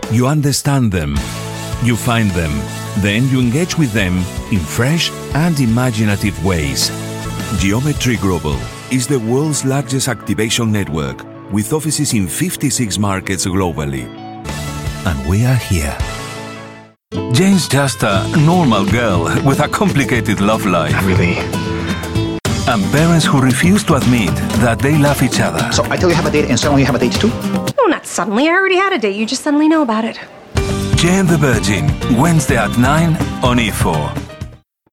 You understand them. You find them. Then you engage with them in fresh and imaginative ways. Geometry Global is the world's largest activation network with offices in 56 markets globally. And we are here. Jane's just a normal girl with a complicated love life. Really? And parents who refuse to admit that they love each other. So I tell you have a date and suddenly you have a date too? No, not suddenly. I already had a date. You just suddenly know about it. Jane the Virgin, Wednesday at 9 on E4.